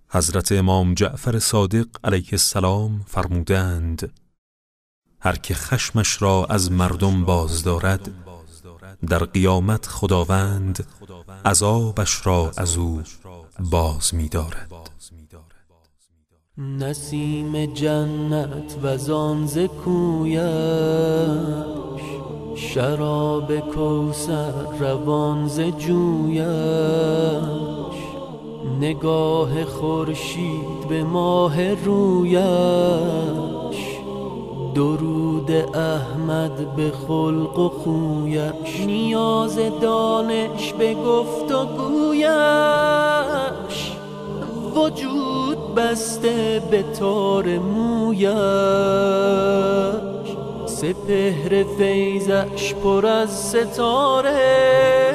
حضرت امام جعفر صادق علیه السلام فرمودند: هر که خشمش را از مردم باز دارد، در قیامت خداوند عذابش را از او باز می دارد. نسیم جنت وزان ز کویش، شراب کوثر روان ز جویش، نگاه خورشید به ماه رویش، درود احمد به خلق و خویش، نیاز دانش به گفت و گویش، وجود بسته به تار مویش، سپهر فیضش پر از ستاره،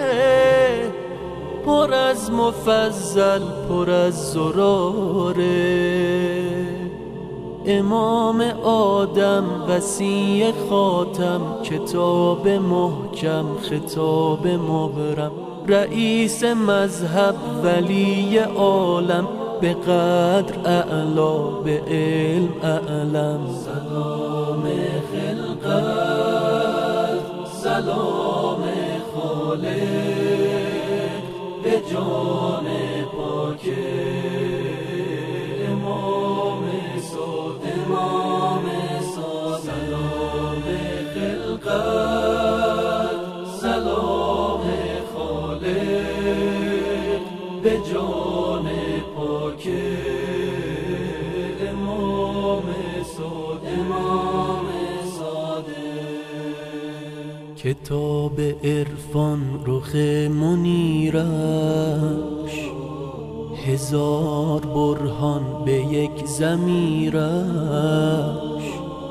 پر از مفضل پر از زراره، امام آدم وصی خاتم، کتاب محکم خطاب مبرم، رئیس مذهب ولی عالم، به قدر اعلا به علم اعلم. سلام خلقت سلام خالق، به جان پاک امام صادق. سلام خلقت سلام خالق، به جان پاک امام صادق. کتاب عرفان رخ منیرش، هزار برهان به یک ضمیرش،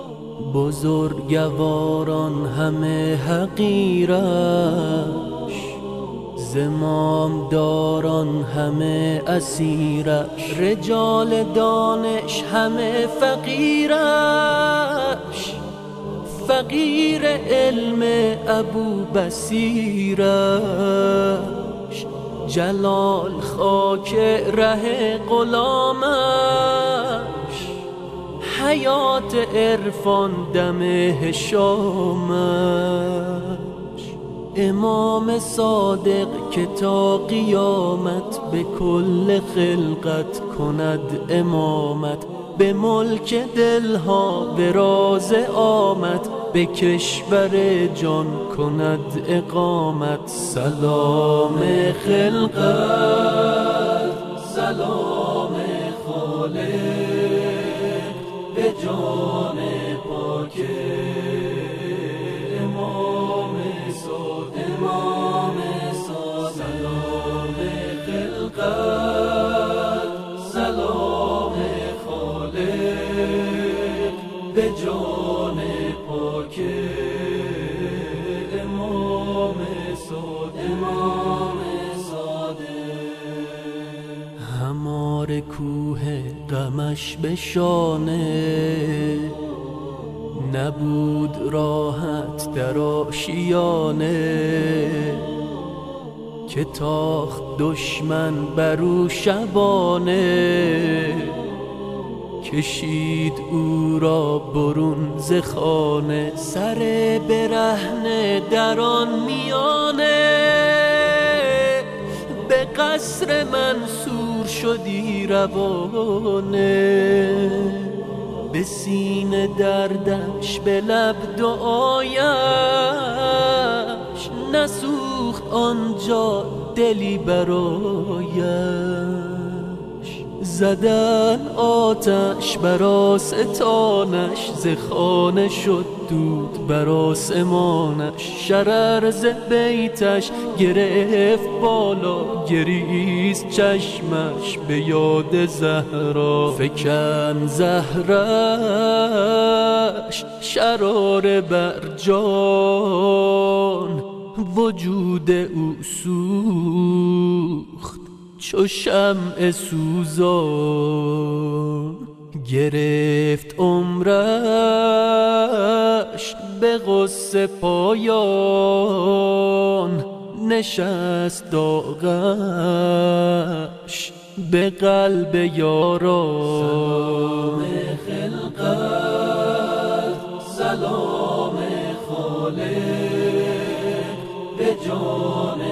بزرگواران همه حقیرش، زمام داران همه اسیرش، رجال دانش همه فقیرش، فقیر علم ابو بصیرش، جلال خاک ره غلامش، حیات عرفان دم هشامش، امام صادق که تا قیامت به کل خلقت کند امامت، به ملک دلها به راز آمد، به کشور جان کند اقامت. سلام خلقت سلام خالق، به جان پاک امام صادق. سلام خلقت سلام خالق، به جان پاک امام صادق. همار کوه غمش به شانه، نبود راحت در آشیانه، که تاخت دشمن برو شبانه، کشید او را برون ز خانه، سر برهنه در آن میانه، به قصر منصور شدی روانه، به سینه دردش به لب دعایش، نسوخت آنجا دلی برایش، زدن آتش بر آستانش، ز خانه شد دود بر آسمانش، شرر ز بیتش گرفت بالا، گریست چشمش به یاد زهرا، فکن زهرش شرار بر جان، وجود او سوخت چو شمع سوزان، گرفت عمرش به غصه پایان، نشست داغش به قلب یارا. سلام خلقت سلام خالق به جان